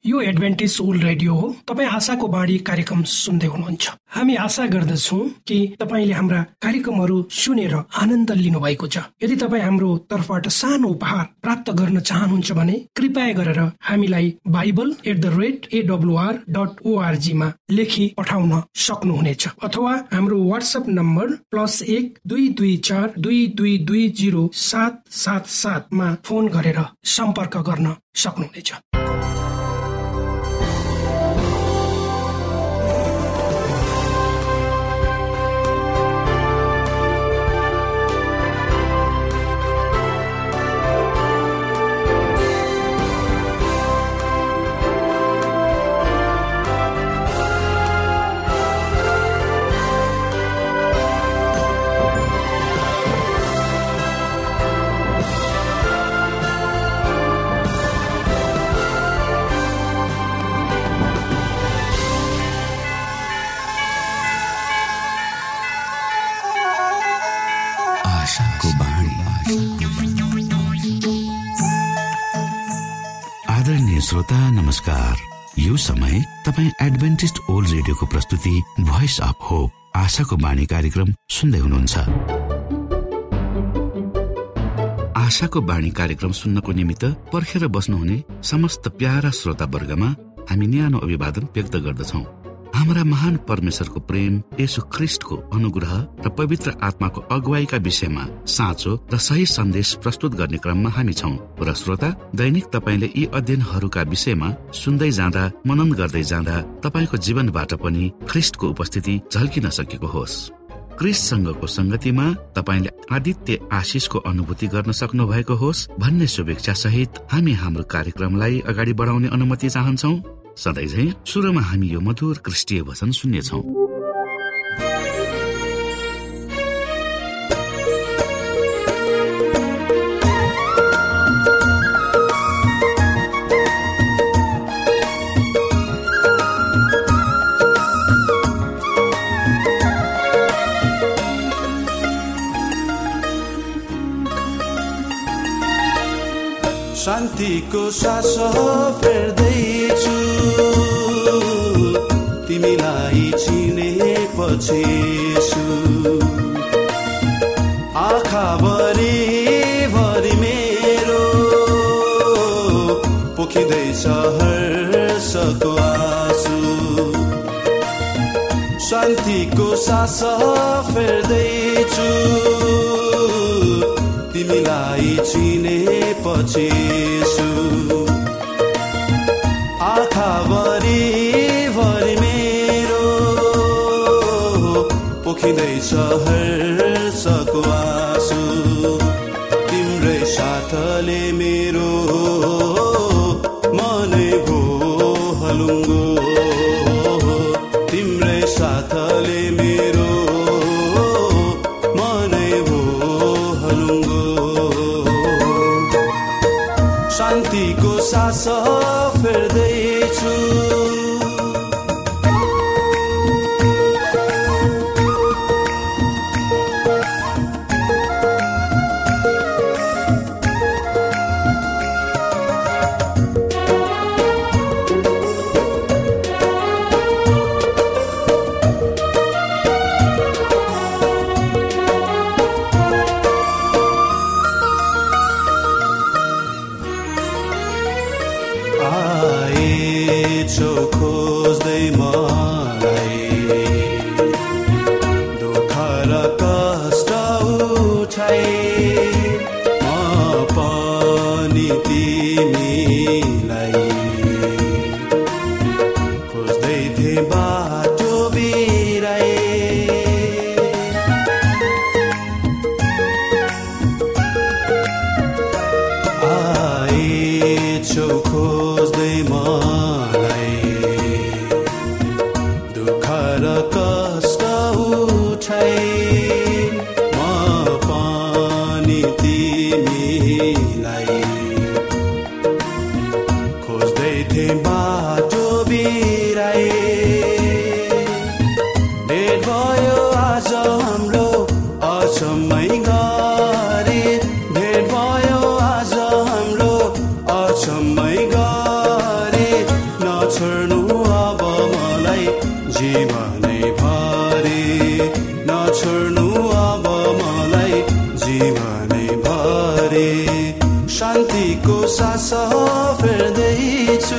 यो Adventist world radio हो। तपाईँ आशाको बाणी कार्यक्रम सुन्दै हुनुहुन्छ। हामी आशा गर्दछौँ कि तपाईँले हाम्रा कार्यक्रमहरू सुनेर आनन्द लिनु भएको छ। यदि तपाईँ हाम्रो तर्फबाट सानो उपहार प्राप्त गर्न चाहनुहुन्छ भने कृपया गरेर हामीलाई bible@awr.org मा लेखी पठाउन सक्नुहुनेछ, अथवा हाम्रो व्हाट्सएप नम्बर +12232220777 मा फोन गरेर सम्पर्क गर्न सक्नुहुनेछ। आदरणीय श्रोता नमस्कार। यो समय तपाईँ एडभेन्टिस्ट ओल्ड रेडियोको प्रस्तुति भोइस अफ होप आशाको बाणी कार्यक्रम सुन्दै हुनुहुन्छ। आशाको बाणी कार्यक्रम सुन्नको निमित्त पर्खेर बस्नुहुने समस्त प्यारा श्रोता वर्गमा हामी न्यानो अभिवादन व्यक्त गर्दछौँ। हाम्रा महान परमेश्वरको प्रेम, येशू ख्रीष्टको अनुग्रह र पवित्र आत्माको अगुवाईका विषयमा साँचो र सही सन्देश प्रस्तुत गर्ने क्रममा हामी छौँ। र श्रोता, दैनिक तपाईले यी अध्ययनहरूका विषयमा सुन्दै जाँदा, मनन गर्दै जाँदा तपाईको जीवनबाट पनि ख्रीष्टको उपस्थिति झल्किन सकेको होस्। ख्रीष्टसँगको संगतिमा तपाईले आदित्य आशिषको अनुभूति गर्न सक्नु भएको होस् भन्ने शुभेच्छा सहित हामी हाम्रो कार्यक्रमलाई अगाडि बढाउने अनुमति चाहन्छौँ। सधैँ झै सुरुमा हामी यो मधुर क्रिस्टीय वचन सुन्नेछौँ। शान्तिको सास फेर्दैछु तिमीलाई चिनेपछि, आँखाभरि भरि मेरो पोखिँदैछ हर्षको आँसु। शान्तिको सास फेर्दैछु तिमीलाई चिनेपछि, आँखाभरि भरि मेरो पोखिँदैछ हर्षको आँसु। तिम्रै साथले मेरो मनै भो हलुङ्गो, तिम्रै साथले मेरो मनै भो हलुङ्गो। शान्तिको सास फेर्दैछु खोज्दै मलाई दुःख र कष्ट उठाए, म पनि तिमीलाई खोज्दै थिएँ बाटो बिराए। आएछौ खोज्दै मलाई दुःख र कष्ट उठाए, म पनि तिमीलाई खोज्दै थिएँ बाटो बिराए। भेट भयो आज हाम्रो अचम्मै गरे, भेट भयो आज हाम्रो अचम्मै गरे, नछोड्नु अब मलाई जीवनै भरि, नछोड्नु अब मलाई जीवनै भरि। शान्तिको सास फेर्दैछु,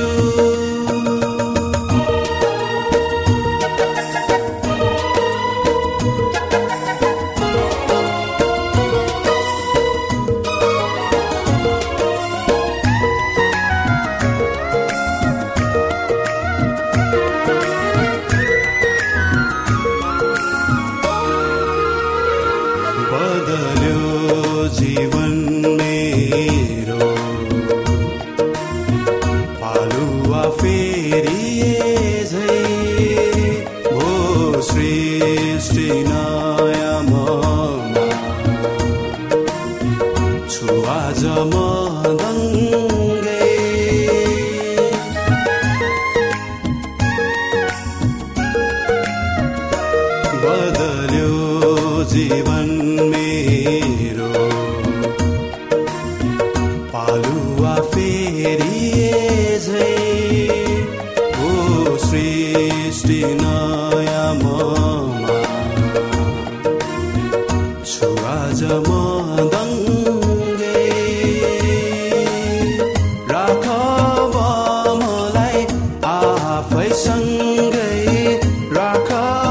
जीवन मेरो पालुवा फेरिए झै, ओ सृष्टि नयाँ ममा छु आज म दङ्गे। राख मलाई आफैसँगै, राख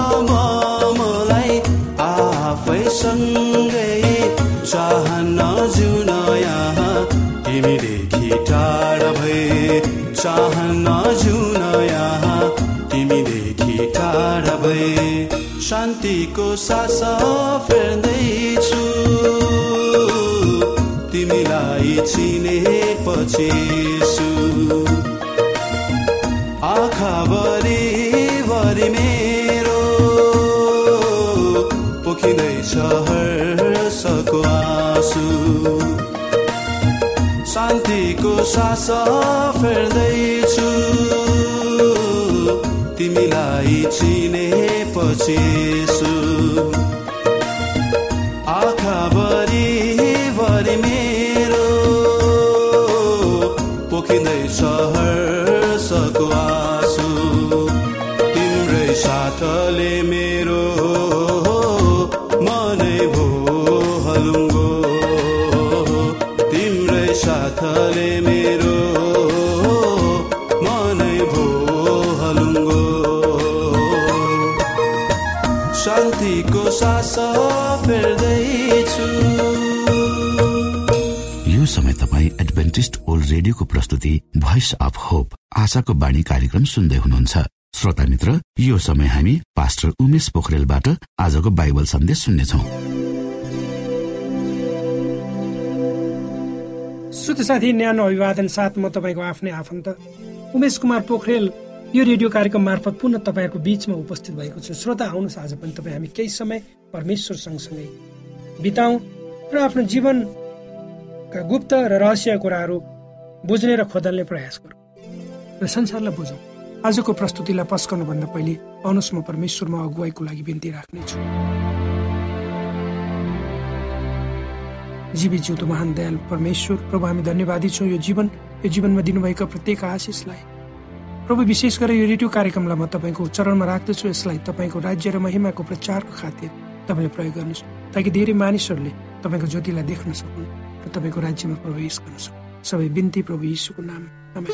सँगै, चाहन्न जिउन यहाँ तिमीदेखि टाढा भए, चाहन्न जिउन यहाँ तिमीदेखि टाढा भए। शान्तिको सास फेर्दैछु, तिमीलाई चिनेपछि आँखाभरि भरि मेरो पोखिँदैछ हर्षको आँसु। शान्तिको सास फेर्दैछु, तिमीलाई चिनेपछि आँखाभरि भरि मेरो पोखिँदैछ हर्षको आँसु। तिम्रै साथले मेरो मनै भो हलुङ्गो, तिम्रै साथले मेरो मनै भो हलुङ्गो। शान्तिको सास फेर्दैछु। यो समय तपाईँ एडभेन्टिस्ट ओल्ड रेडियोको प्रस्तुति भोइस अफ होप आशाको बाणी कार्यक्रम सुन्दै हुनुहुन्छ। श्रोता मित्र, यो समय हामी पास्टर उमेश पोखरेलबाट आजको बाइबल सन्देश सुन्नेछौँ। श्रोता साथी, न्यानो अभिवादन साथ म तपाईँको आफ्नै आफन्त उमेश कुमार पोखरेल यो रेडियो कार्यक्रम मार्फत पुनः तपाईँको बीचमा उपस्थित भएको छु। श्रोता, आउनुहोस् आज पनि तपाईँ हामी केही समय परमेश्वर सँगसँगै बिताउँ र आफ्नो जीवनका गुप्त र रहस्य कुराहरू बुझ्ने र खोदल्ने प्रयास गरौँ र संसारलाई बुझौँ। आजको प्रस्तुतिलाई पस्कनुभन्दा पहिले आउनुहोस् म परमेश्वरमा अगुवाईको लागि बिन्ती राख्नेछु। जीवी जिउँदो महान दयालु परमेश्वर प्रभु, हामी धन्यवादी छौँ यो जीवनमा दिनुभएका प्रत्येक आशिषलाई। प्रभु, विशेष गरेर यो रेडियो कार्यक्रमलाई म तपाईँको चरणमा राख्दछु। यसलाई तपाईँको राज्य र महिमाको प्रचारको खातिर तपाईँले प्रयोग गर्नुहोस्, ताकि धेरै मानिसहरूले तपाईँको ज्योतिलाई देख्न सकुन् र तपाईँको राज्यमा प्रवेश गर्न सकुन्। सबै बिन्ती प्रभु यीशुको नाम, आमेन।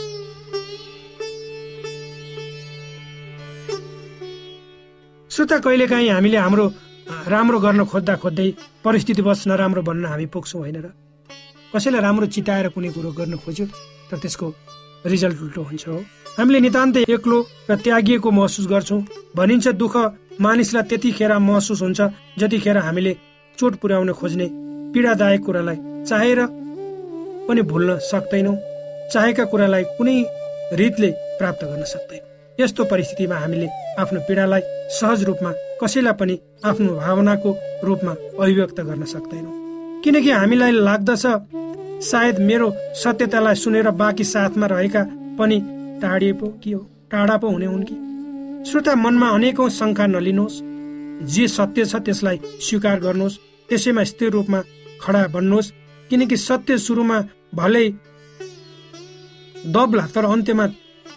श्रोता, कहिलेकाहीँ हामीले हाम्रो राम्रो गर्न खोज्दा खोज्दै परिस्थितिवश नराम्रो बन्न हामी पुग्छौँ, होइन र? कसैलाई राम्रो चिताएर कुनै कुरो गर्न खोज्यो तर त्यसको रिजल्ट उल्टो हुन्छ हो। हामीले नितान्तै एक्लो र त्यागिएको महसुस गर्छौँ। भनिन्छ दुःख मानिसलाई त्यतिखेर महसुस हुन्छ जतिखेर हामीले चोट पुर्याउन खोज्ने पीडादायक कुरालाई चाहेर पनि भुल्न सक्दैनौँ, चाहेका कुरालाई कुनै रीतले प्राप्त गर्न सक्दैनौँ। यस्तो परिस्थितिमा हामीले आफ्नो पीडालाई सहज रूपमा कसैलाई पनि आफ्नो भावनाको रूपमा अभिव्यक्त गर्न सक्दैनौँ, किनकि हामीलाई लाग्दछ सायद मेरो सत्यतालाई सुनेर बाँकी साथमा रहेका पनि टाढा पो हुने हुन् कि। श्रोता, मनमा अनेकौं शङ्का नलिनुहोस्। जे सत्य छ त्यसलाई स्वीकार गर्नुहोस्, त्यसैमा स्थिर रूपमा खडा बन्नुहोस्, किनकि सत्य सुरुमा भलै दब्ला तर अन्त्यमा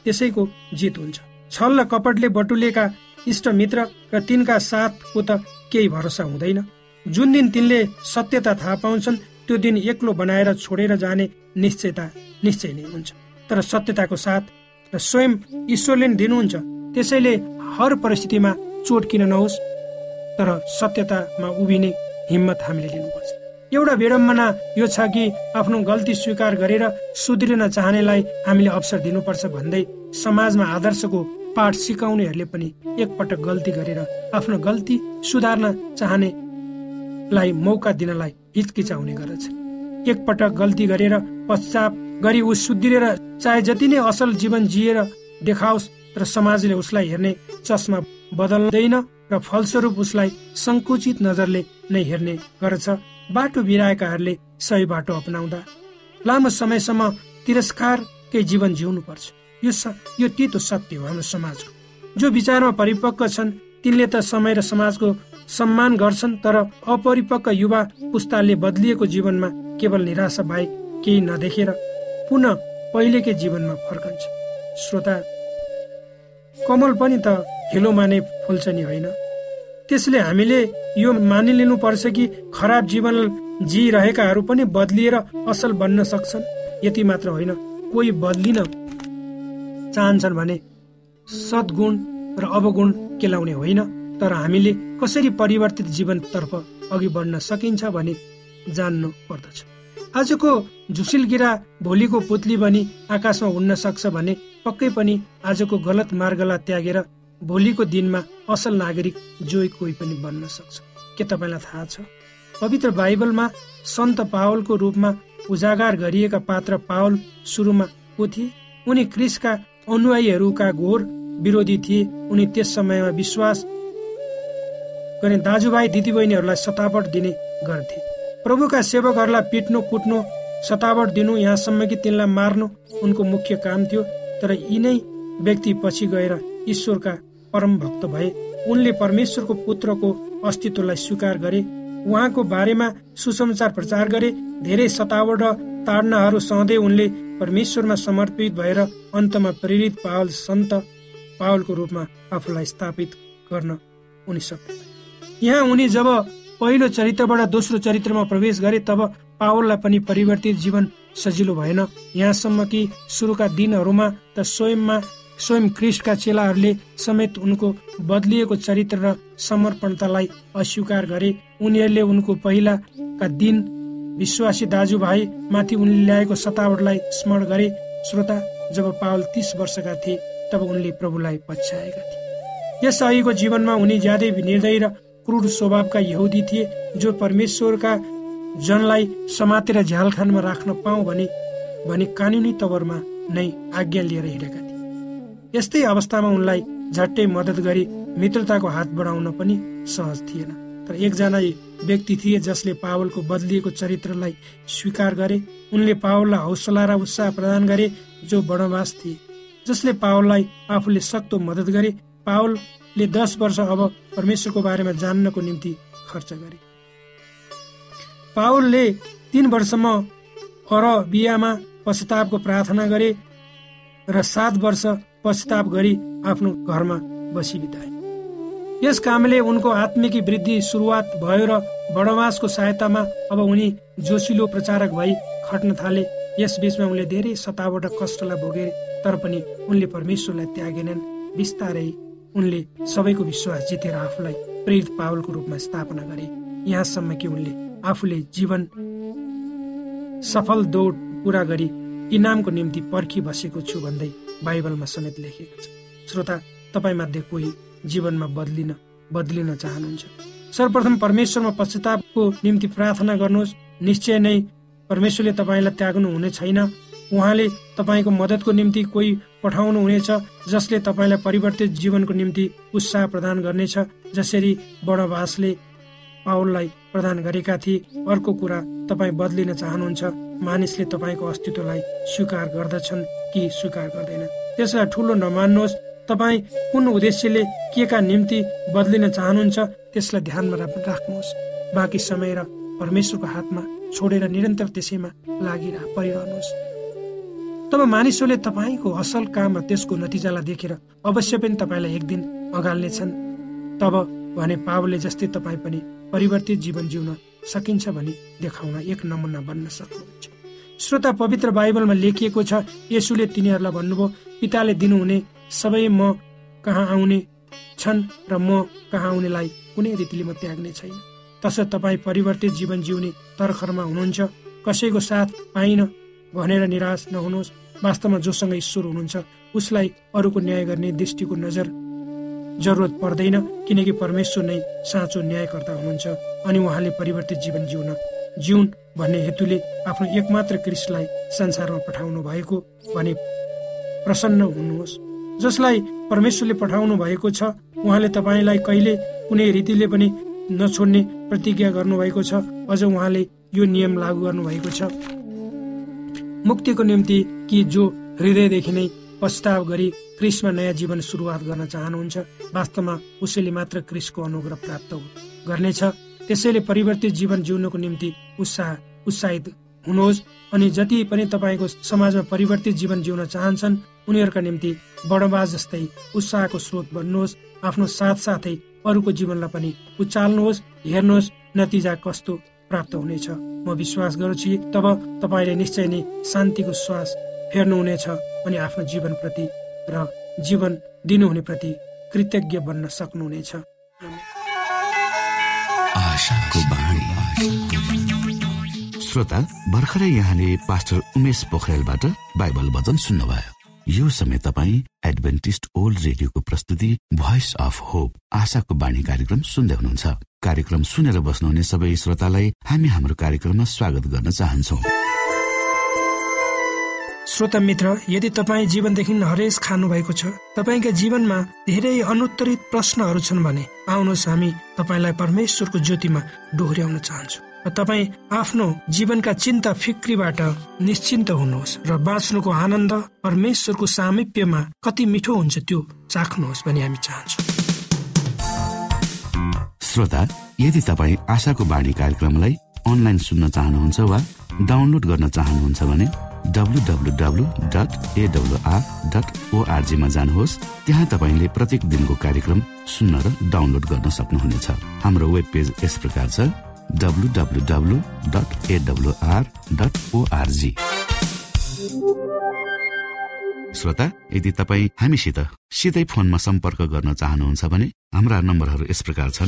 त्यसैको जित हुन्छ। छल र कपटले बटुलेका इष्ट मित्र र तिनका साथको त केही भरोसा हुँदैन। जुन दिन तिनले सत्यता थाहा पाउँछन् त्यो दिन एक्लो बनाएर छोडेर जाने निश्चय नै हुन्छ। तर सत्यताको साथ र स्वयं ईश्वरले नै दिनुहुन्छ। त्यसैले हर परिस्थितिमा चोट किन नहोस्, तर सत्यतामा उभिने हिम्मत हामीले लिनुपर्छ। एउटा विडम्बना यो छ कि आफ्नो गल्ती स्वीकार गरेर सुध्रिन चाहनेलाई हामीले अवसर दिनुपर्छ भन्दै समाजमा आदर्शको पाठ सिकाउनेहरूले पनि एकपटक गल्ती गरेर आफ्नो गल्ती सुधार्न चाहनेलाई मौका दिनलाई हिचकिचाउने गर्दछ। एकपटक गल्ती गरेर पश्चाताप गरी ऊ सुध्रिएर चाहे जति नै असल जीवन जिएर देखाओस्, तर समाजले उसलाई हेर्ने चस्मा बदल्दैन र फलस्वरूप उसलाई संकुचित नजरले नै हेर्ने गर्छ। बाटो बिराएकाहरूले सही बाटो अपनाउँदा लामो समयसम्म तिरस्कारकै जीवन जिउनु पर्छ। यो तितो सत्य हो हाम्रो समाजको। जो विचारमा परिपक्व छन् तिनले त समय र समाजको सम्मान गर्छन्, तर अपरिपक्व युवा पुस्ताले बदलिएको जीवनमा केवल निराशा बाहेक केही नदेखेर पुनः पहिलेकै जीवनमा फर्कन्छ। श्रोता, कमल पनि त हिलोमा नै फुल्छ नि, होइन? त्यसले हामीले यो मानिलिनु पर्छ कि खराब जीवन जिरहेकाहरू पनि बदलिएर असल बन्न सक्छन्। यति मात्र होइन, कोही बदलिन चाहन्छन् भने सद्गुण र अवगुण केलाउने होइन, तर हामीले कसरी परिवर्तित जीवनतर्फ अघि बढ्न सकिन्छ भने जान्नु पर्दछ। आजको झुसिलगिरा भोलिको पुतली बनी आकाशमा उड्न सक्छ भने पक्कै पनि आजको गलत मार्गलाई त्यागेर भोलिको दिनमा असल नागरिक जो कोही पनि बन्न सक्छ। के तपाईँलाई थाहा छ, पवित्र बाइबलमा सन्त पावलको रूपमा उजागर गरिएका पात्र पावल सुरुमा को थिए? उनी ख्रीष्टका अनुयायीहरूका घोर विरोधी थिए। उनी त्यस समयमा विश्वास गर्ने दाजुभाइ दिदीबहिनीहरूलाई सतावट दिने गर्थे। प्रभुका सेवकहरूलाई पिट्नु, कुट्नु, सतावट दिनु, यहाँसम्म कि तिनलाई मार्नु उनको मुख्य काम थियो। तर यिनै व्यक्ति पछि गएर ईश्वरका परम भक्त भए। उनले परमेश्वरको पुत्रको अस्तित्वलाई स्वीकार गरे, उहाँको बारेमा सुसमाचार प्रचार गरे। धेरै सतावट र ताडनाहरू सहँदै उनले परमेश्वरमा समर्पित भएर अन्तमा प्रेरित पावल सन्त पावलको रूपमा आफूलाई स्थापित गर्न उनी सक्थे। यहाँ उनी जब पहिलो चरित्रबाट दोस्रो चरित्रमा प्रवेश गरे तब पावललाई पनि परिवर्तित जीवन सजिलो भएन। यहाँसम्म कि सुरुका दिनहरूमा त स्वयं ख्रीष्टका चेलाहरूले समेत उनको बदलिएको चरित्र र समर्पणतालाई अस्वीकार गरे। उनीहरूले उनको पहिलाका दिन विश्वासी दाजुभाइ माथि उनले ल्याएको सतावटलाई स्मरण गरे। श्रोता, जब पावल 30 वर्षका थिए तब उनले प्रभुलाई पछ्याएका थिए। यस अघिको जीवनमा उनी ज्यादै निर्दयी र क्रूर स्वभावका यहुदी थिए, जो परमेश्वरका जनलाई समातेर झ्यालखानमा राख्न पाऊ भने कानुनी तवरमा नै आज्ञा लिएर हिँडेका थिए। यस्तै अवस्थामा उनलाई झट्टै मद्दत गरी मित्रताको हात बढाउन पनि सहज थिएन। तर एकजना व्यक्ति थिए जसले पावलको बदलिएको चरित्रलाई स्वीकार गरे। उनले पावललाई हौसला र उत्साह प्रदान गरे, जो बर्नबास थिए, जसले पावललाई आफूले सक्दो मद्दत गरे। पावलले 10 वर्ष अब परमेश्वरको बारेमा जान्नको निम्ति खर्च गरे। पावलले 3 वर्षमा अरबियामा पश्चातापको प्रार्थना गरे र 7 वर्ष पश्चाताप गरी आफ्नो घरमा बसी बिताए। यस कामले उनको आत्मिक वृद्धि सुरुवात भयो र बर्नबासको सहायतामा अब उनी जोसिलो प्रचारक भई खट्न थाले। यस बीचमा उनले धेरै सतावट र कष्टलाई भोगे, तर पनि उनले परमेश्वरलाई त्यागेनन्। बिस्तारै उनले सबैको विश्वास जितेर आफूलाई प्रेरित पावलको रूपमा स्थापना गरे। यहाँसम्म कि उनले आफूले जीवन सफल दौड पूरा गरी इनामको निम्ति पर्खी बसेको छु भन्दै बाइबलमा समेत लेखिएको छ। श्रोता, तपाईँ मध्ये कोही जीवनमा बदलिन चाहनुहुन्छ? सर्वप्रथम परमेश्वरमा पश्चातापको निम्ति प्रार्थना गर्नुहोस्। निश्चय नै परमेश्वरले तपाईँलाई त्याग्नु हुने छैन। उहाँले तपाईँको मद्दतको निम्ति कोही पठाउनु हुनेछ जसले तपाईँलाई परिवर्तित जीवनको निम्ति उत्साह प्रदान गर्नेछ, जसरी बर्नबासले पावललाई प्रदान गरेका थिए। अर्को कुरा, तपाईँ बदलिन चाहनुहुन्छ? मानिसले तपाईँको अस्तित्वलाई स्वीकार गर्दछन् कि स्वीकार गर्दैन, त्यसलाई ठुलो नमान्नुहोस्। तपाईँ कुन उद्देश्यले के का निम्ति बदलिन चाहनुहुन्छ त्यसलाई ध्यानमा राख्नुहोस्। बाँकी समय र परमेश्वरको हातमा छोडेर निरन्तर त्यसैमा परिरहनुहोस्। तब मानिसहरूले तपाईँको असल काम र त्यसको नतिजालाई देखेर अवश्य पनि तपाईँलाई एक दिन अगाल्नेछन्। तब भने पावलले जस्तै तपाईँ पनि परिवर्तित जीवन जिउन सकिन्छ भनी देखाउन एक नमुना बन्न सक्नुहुन्छ। श्रोता, पवित्र बाइबलमा लेखिएको छ, येशूले तिनीहरूलाई भन्नुभयो, पिताले दिनुहुने सबै म कहाँ आउने छन् र म कहाँ आउनेलाई कुनै रीतिले म त्याग्ने छैन। तसर्थ तपाईँ परिवर्तित जीवन जिउने तर्खरमा हुनुहुन्छ। कसैको साथ पाइन भनेर निराश नहुनुहोस्। वास्तवमा जोसँग ईश्वर हुनुहुन्छ उसलाई अरूको न्याय गर्ने दृष्टिको नजर जरुरत पर्दैन, किनकि परमेश्वर नै साँचो न्यायकर्ता हुनुहुन्छ अनि उहाँले परिवर्तित जीवन जिउन भन्ने हेतुले आफ्नो एकमात्र क्रिस्टलाई संसारमा पठाउनु भएको भने प्रसन्न हुनुहोस्। जसलाई परमेश्वरले पठाउनु भएको छ उहाँले तपाईँलाई कहिले कुनै रीतिले पनि नछोड्ने प्रतिज्ञा गर्नुभएको छ। अझ उहाँले यो नियम लागू गर्नुभएको छ, मुक्तिको निम्ति कि जो हृदयदेखि नै पश्चाताप गरी क्रिस्टमा नयाँ जीवन सुरुवात गर्न चाहनुहुन्छ, वास्तवमा उसैले मात्र क्रिस्टको अनुग्रह प्राप्त गर्नेछ। त्यसैले परिवर्तित जीवन जिउनको निम्ति उत्साहित हुनुहोस् अनि जति पनि तपाईँको समाजमा परिवर्तित जीवन जिउन चाहन्छन् उनीहरूका निम्ति बडबाज जस्तै उत्साहको स्रोत बन्नुहोस्। आफ्नो साथसाथै अरूको जीवनलाई पनि उचाल्नुहोस्। हेर्नुहोस् नतिजा कस्तो प्राप्त हुनेछ। म विश्वास गर्छु तब तपाईँले निश्चय नै शान्तिको श्वास फेर्नुहुनेछ अनि आफ्नो जीवनप्रति र जीवन दिनुहुने प्रति कृतज्ञ बन्न सक्नुहुनेछ। श्रोता, भर्खरै यहाँले पास्टर उमेश पोखरेलबाट बाइबल वचन सुन्नुभयो। यो समय तपाईँ एडभेन्टिस्ट ओल्ड रेडियोको प्रस्तुति भोइस अफ होप आशाको बाणी कार्यक्रम सुन्दै हुनुहुन्छ। कार्यक्रम सुनेर बस्नुहुने सबै श्रोतालाई हामी हाम्रो कार्यक्रममा स्वागत गर्न चाहन्छौँ। श्रोता मित्र, यदि तपाईँ जीवनदेखि हरेस खानु भएको छ, तपाईँका जीवनमा धेरै अनुत्तरित प्रश्नहरू छन् भने आउनुहोस् हामी तपाईँलाई परमेश्वरको ज्योतिमा डोहोर्याउन चाहन्छौँ र तपाईँ आफ्नो जीवनका चिन्ता फिक्रीबाट निश्चिन्त हुनुहोस् र बाँच्नुको आनन्द परमेश्वरको सामिप्यमा कति मिठो हुन्छ त्यो चाख्नुहोस् भनी हामी चाहन्छौँ। श्रोता, यदि तपाईँ आशाको बाणी कार्यक्रमलाई अनलाइन सुन्न चाहनुहुन्छ वा डाउनलोड गर्न चाहनुहुन्छ भने www.awr.org मा जानुहोस्। त्यहाँ तपाईले प्रत्येक दिनको कार्यक्रम सुन्न र डाउनलोड गर्न सक्नुहुनेछ। हाम्रो वेब पेज यस प्रकार छ www.awr.org। श्रोता, यदि तपाईँ हामीसित सिधै फोनमा सम्पर्क गर्न चाहनुहुन्छ भने हाम्रा नम्बरहरू यस प्रकार छन्: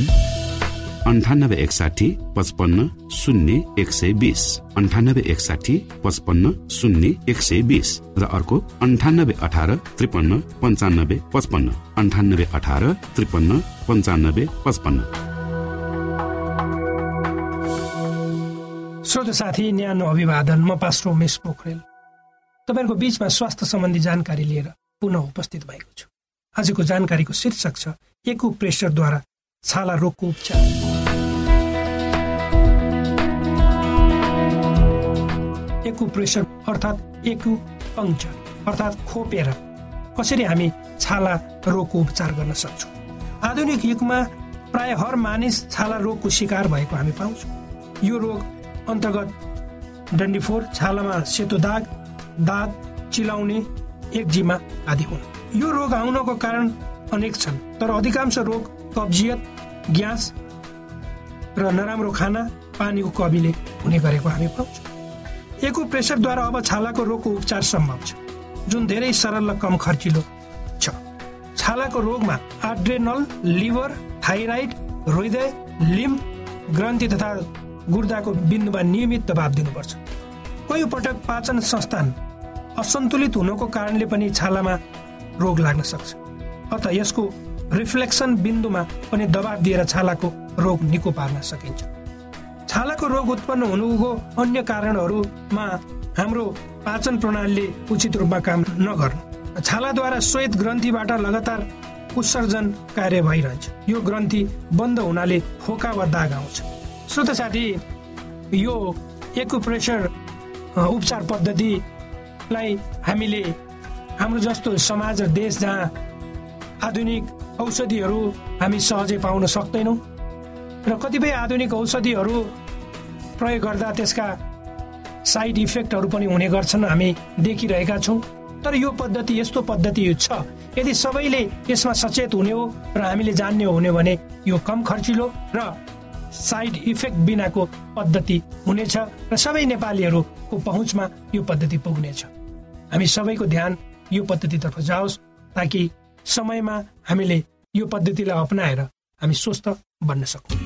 9861 55 0 120, 9861 55 0 120 र अर्को 9818 53 95 55, 9818 53 95 55। श्रोता साथी, न्यानो अभिवादन। म पास्टर उमेश पोखरेल तपाईहरुको बीचमा स्वास्थ्य सम्बन्धी जानकारी लिएर पुनः उपस्थित भएको छु। आजको जानकारीको शीर्षक छ एक्युप्रेशरद्वारा छाला रोगको उपचार। एक्युप्रेशर अर्थात् एक्युपङ्क्चर अर्थात् खोपेर कसरी हामी छाला रोगको उपचार गर्न सक्छौँ। आधुनिक युगमा प्राय हर मानिस छाला रोगको शिकार भएको हामी पाउँछौँ। यो रोग अन्तर्गत डन्डीफोर, छालामा सेतो दाग, दाँत चिलाउने, एक्जिमा आदि हुन्। यो रोग आउनको कारण अनेक छन्, तर अधिकांश रोग कब्जियत, ग्यास र नराम्रो खाना, पानीको कमीले हुने गरेको हामी पाउँछौँ। एक्युप्रेशरद्वारा अब छालाको रोगको उपचार सम्भव छ, जुन धेरै सरल र कम खर्चिलो छ। छालाको रोगमा आड्रेनल, लिभर, थाइराइड, हृदय, लिम्फ ग्रन्थि तथा गुर्दाको बिन्दुमा नियमित दबाव दिनुपर्छ। कोही पटक पाचन संस्थान असन्तुलित हुनुको कारणले पनि छालामा रोग लाग्न सक्छ। अत यसको रिफ्लेक्सन बिन्दुमा पनि दबाव दिएर छालाको रोग निको पार्न सकिन्छ। छालाको रोग उत्पन्न हुनुको अन्य कारणहरूमा हाम्रो पाचन प्रणालीले उचित रूपमा काम नगर्नु, छालाद्वारा श्वेत ग्रन्थीबाट लगातार उत्सर्जन कार्य भइरहन्छ। यो ग्रन्थी बन्द हुनाले फोका वा दाग आउँछ। श्रोता साथी, यो एक्युप्रेशर उपचार पद्धतिलाई हामीले हाम्रो जस्तो समाज र देश जहाँ आधुनिक औषधिहरू हामी सहजै पाउन सक्दैनौँ र कतिपय आधुनिक औषधिहरू प्रयोग गर्दा त्यसका साइड इफेक्टहरू पनि हुने गर्छन्, हामी देखिरहेका छौँ। तर यो पद्धति यस्तो पद्धति छ, यदि सबैले यसमा सचेत हुने हो र हामीले जान्ने हो भने यो कम खर्चिलो र साइड इफेक्ट बिनाको पद्धति हुनेछ र सबै नेपालीहरूको पहुँचमा यो पद्धति पुग्नेछ। हामी सबैको ध्यान यो पद्धतितर्फ जाओस् ताकि समयमा हामीले यो पद्धतिलाई अपनाएर हामी स्वस्थ बन्न सकौँ।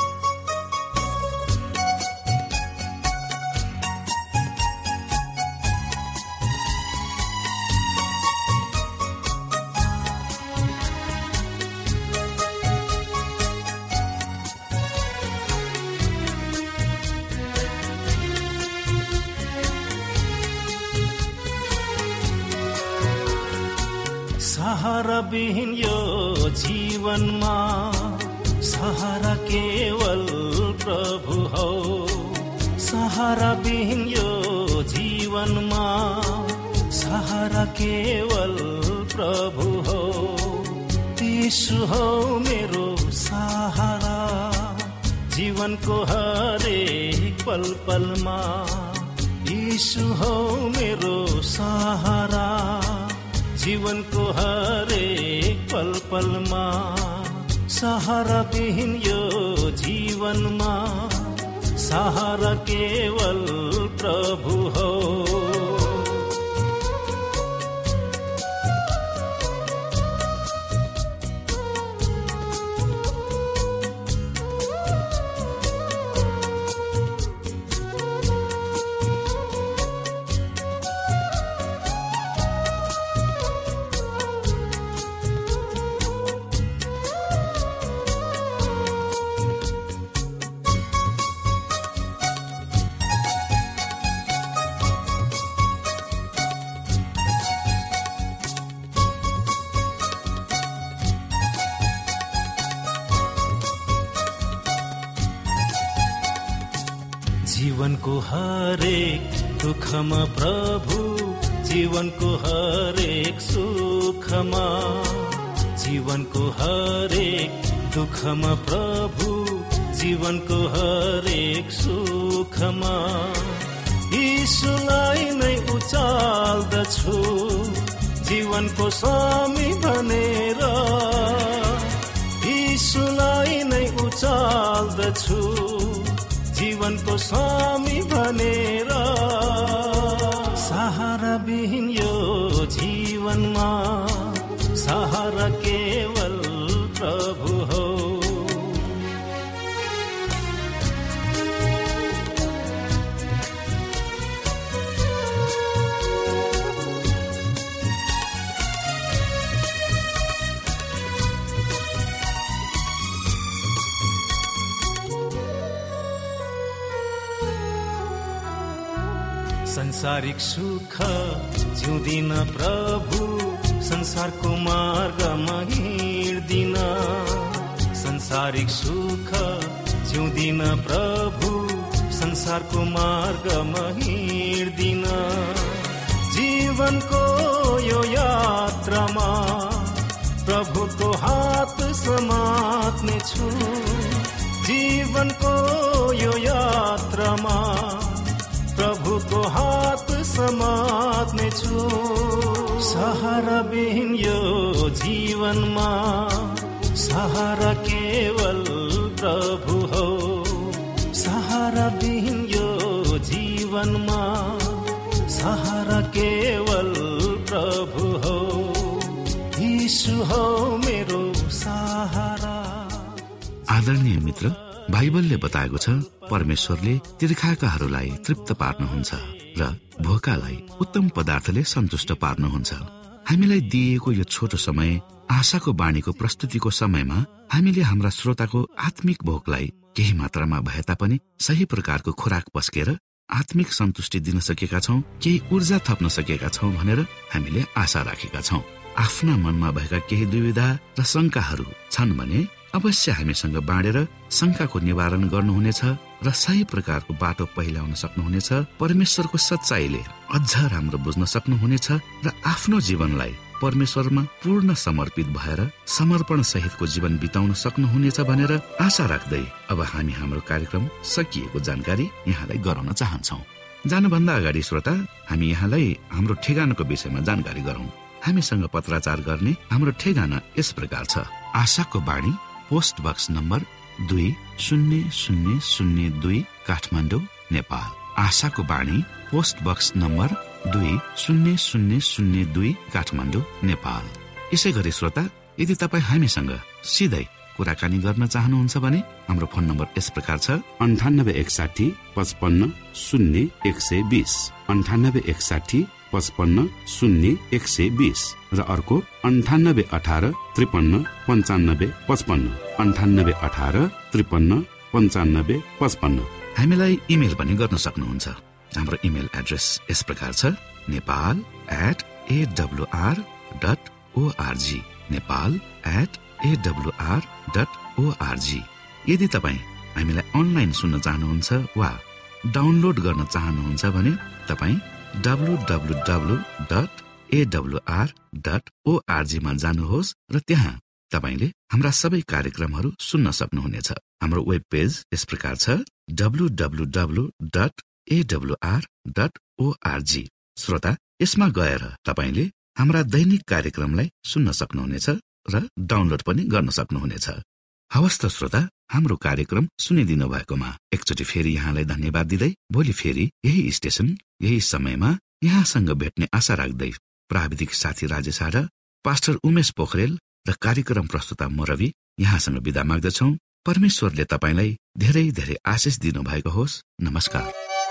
सहारा विहीन यो जीवनमा सहारा केवल प्रभु हो। सहारा विहीन यो जीवनमा सहारा केवल प्रभु हो। यीशु हो मेरो सहारा जीवनको हरेक पल पलमा। यीशु हो मेरो सहारा जीवनको हरेक पल पलमा। सहारा विहीन यो जीवनमा सहारा केवल प्रभु हो। जीवनको हरेक दुःखमा प्रभु, जीवनको हरेक सुखमा। जीवनको हरेक दुःखमा प्रभु, जीवनको हरेक सुखमा। यीशुलाई नै उचाल्दछु जीवनको स्वामी भनेर। यीशुलाई नै उचाल्दछु जीवनको स्वामी भनेर। सहारा विहीन यो जीवनमा सहारा केवल प्रभु हो। संसारिक सुख जिउँदिन प्रभु, संसारको मार्गमा हिँड्दिन। संसारिक सुख जिउँदिन प्रभु, संसारको मार्गमा हिँड्दिन। जीवनको यो यात्रामा प्रभुको हात समात्ने छु। जीवनको यो यात्रामा प्रभुको हात समात्ने छु। सहारा विहीन यो जीवनमा सहारा केवल प्रभु हो। सहारा विहीन यो जीवनमा सहारा केवल प्रभु हो। यीशु हो मेरो सहारा। आदरणीय मित्र, बाइबलले बताएको छ परमेश्वरले तीर्खाकाहरूलाई तृप्त पार्नुहुन्छ र भोकालाई उत्तम पदार्थले सन्तुष्ट पार्नुहुन्छ। हामीलाई दिइएको यो छोटो समय आशाको बाणीको प्रस्तुतिको समयमा हामीले हाम्रा श्रोताको आत्मिक भोकलाई केही मात्रामा भए तापनि सही प्रकारको खुराक पस्केर आत्मिक सन्तुष्टि दिन सकेका छौं, केही ऊर्जा थप्न सकेका छौं भनेर हामीले आशा राखेका छौं। आफ्ना मनमा भएका केही दुविधा र शंकाहरू छन् भने अवश्य हामीसँग बाँडेर शंकाको निवारण गर्नुहुनेछ र सही प्रकारको बाटो पहिल्याउन सक्नुहुनेछ। परमेश्वरको सच्चाईले अझ राम्रो बुझ्न सक्नुहुनेछ र आफ्नो जीवनलाई परमेश्वरमा पूर्ण समर्पित भएर समर्पण सहितको जीवन बिताउन सक्नुहुनेछ भनेर आशा राख्दै अब हामी हाम्रो कार्यक्रम सकिएको जानकारी यहाँलाई गराउन चाहन्छौं। जानुभन्दा अगाडि श्रोता, हामी यहाँलाई हाम्रो ठेगानाको विषयमा जानकारी गरौं। हामीसँग पत्राचार गर्ने हाम्रो ठेगाना यस प्रकार छ। आशाको बाणी, post box number 200002 Kathmandu, Nepal. आशाको बाणी, post box number 200002 Kathmandu, Nepal. यसै गरी श्रोता, यदि तपाईँ हामीसँग सिधै कुराकानी गर्न चाहनुहुन्छ भने हाम्रो फोन नम्बर यस प्रकार छ: 9861 55 0 120, 9861 55 0 120 र अर्को 9818 53 95 55, 9818 53 95 55। हामीलाई इमेल पनि गर्न सक्नुहुन्छ। हाम्रो इमेल एड्रेस यस प्रकार छ: nepal@awr.org, nepal@awr.org। यदि तपाईँ हामीलाई अनलाइन सुन्न चाहनुहुन्छ वा डाउनलोड गर्न चाहनुहुन्छ भने तपाईँ www.awr.org मा जानुहोस् र त्यहाँ तपाईले हाम्रा सबै कार्यक्रमहरू सुन्न सक्नुहुनेछ। हाम्रो वेब पेज यस प्रकार छ: www.awr.org। श्रोता, यसमा गएर तपाईले हाम्रा दैनिक कार्यक्रमलाई सुन्न सक्नुहुनेछ र डाउनलोड पनि गर्न सक्नुहुनेछ। हवस् त श्रोता, हाम्रो कार्यक्रम सुनिदिनु भएकोमा एकचोटि फेरि यहाँलाई धन्यवाद दिँदै भोलि फेरि यही स्टेशन यही समयमा यहाँसँग भेट्ने आशा राख्दै प्राविधिक साथी राजेश आडा, पास्टर उमेश पोखरेल र कार्यक्रम प्रस्तुता म रवि यहाँसँग बिदा माग्दछौं। परमेश्वरले तपाईलाई धेरै धेरै आशिष दिनु भएको होस्। नमस्कार।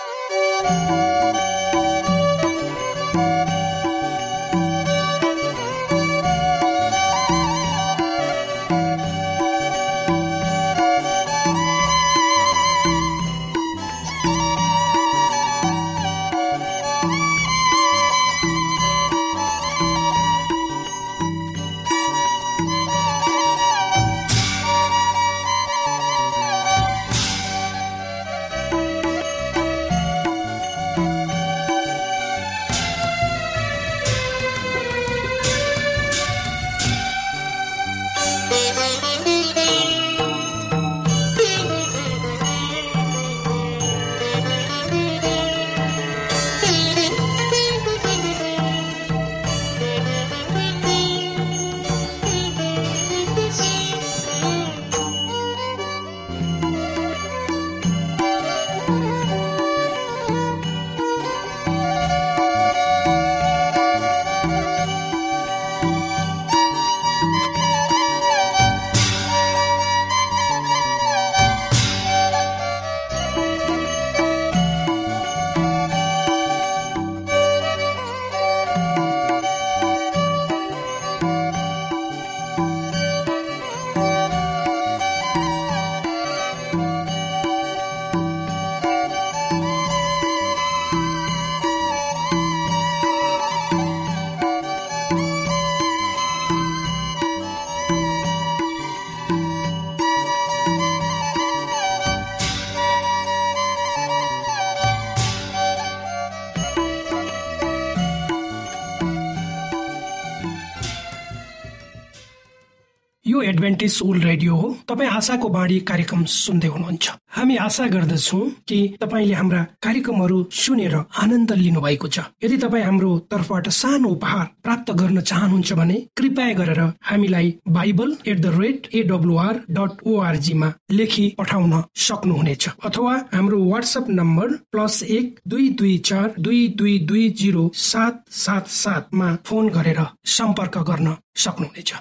यो एडभेन्टिज वर्ल्ड रेडियो हो। तपाईँ आशाको बाणी कार्यक्रम सुन्दै हुनुहुन्छ। हामी आशा गर्दछौँ कि तपाईँले हाम्रा कार्यक्रमहरू सुनेर आनन्द लिनु भएको छ। यदि तपाईँ हाम्रो तर्फबाट सानो उपहार प्राप्त गर्न चाहनुहुन्छ भने कृपया गरेर हामीलाई bible@awr.org मा लेखी पठाउन सक्नुहुनेछ अथवा हाम्रो व्हाट्सएप नम्बर +12242220777 मा फोन गरेर सम्पर्क गर्न सक्नुहुनेछ।